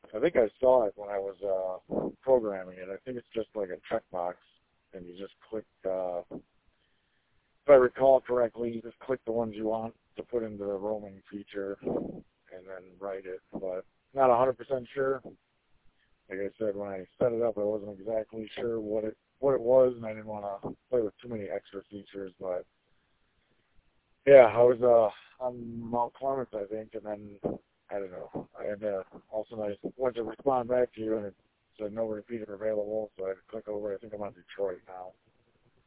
I think I saw it when I was programming it. I think it's just like a checkbox, and you just click, if I recall correctly, you just click the ones you want to put into the roaming feature and then write it, but not 100% sure. Like I said, when I set it up, I wasn't exactly sure what it was, and I didn't want to play with too many extra features, but yeah, I was on Mount Clemens, I think, and then, I don't know, also I went to respond back to you, and it said no repeater available, so I had to click over. I think I'm on Detroit now.